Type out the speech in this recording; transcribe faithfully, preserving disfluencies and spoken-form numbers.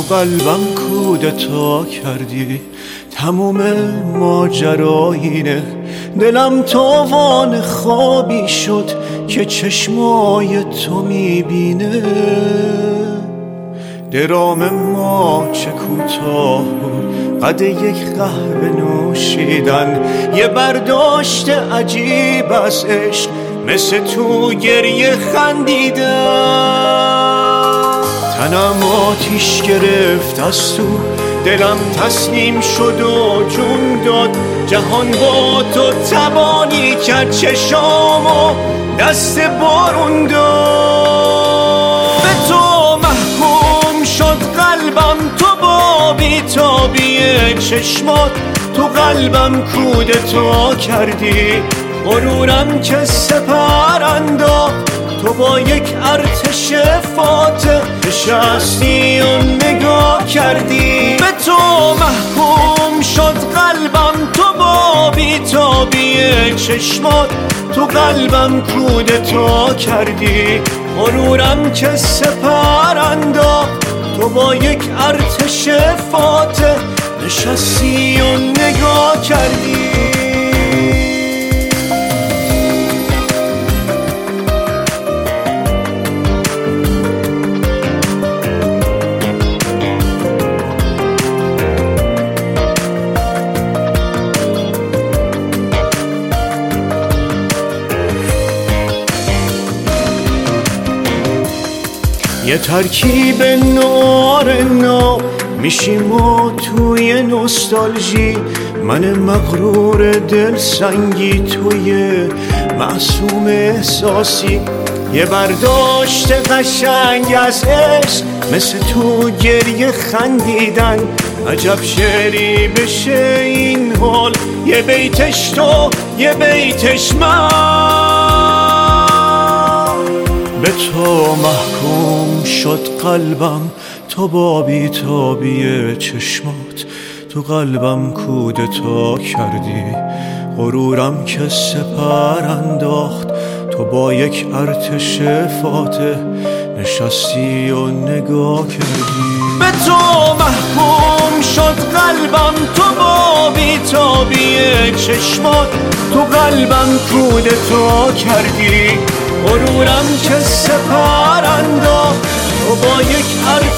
قلبم کودتا کردی، تموم ماجرایینه. دلم تاوان خوابی شد که چشمای تو میبینه. درام ما چه کوتاه بود، قد یک قهوه نوشیدن، یه برداشت عجیب از عشق، مثل تو گریه خندیدن. تنم آتیش گرفت از تو، دلم تسلیم شد و جون داد. جهان با تو تبانی کرد، چشامو دست بارون داد. به تو محکوم شد قلبم، تو با بی‌تابی چشمات. تو قلبم کودتا کردی، غرورم که سپر انداخت. تو با یک ارتش فاتح نشستی و نگاه کردی. به تو محکوم شد قلبم، تو با بی‌تابی چشمات. تو قلبم کودتا کردی، غرورم که سپر انداخت. تو با یک ارتش فاتح نشستی و نگاه کردی. یه ترکیب نارنا میشیم و توی نوستالژی، من مغرور دل سنگی، توی معصوم احساسی. یه برداشت قشنگ از عشق، مثل تو گریه خندیدن. عجب شعری بشه این حال، یه بیتش تو یه بیتش من. به تو محکوم شد قلبم، تو با بی‌تابی چشمات. تو قلبم کودتا کردی، غرورم که سپر انداخت. تو با یک ارتش فاتح نشستی و نگاه کردی. به تو محکوم شد قلبم، تو با بی‌تابی چشمات. تو قلبم کودتا کردی، غرورم که سپر انداخت. تو با یک ارتش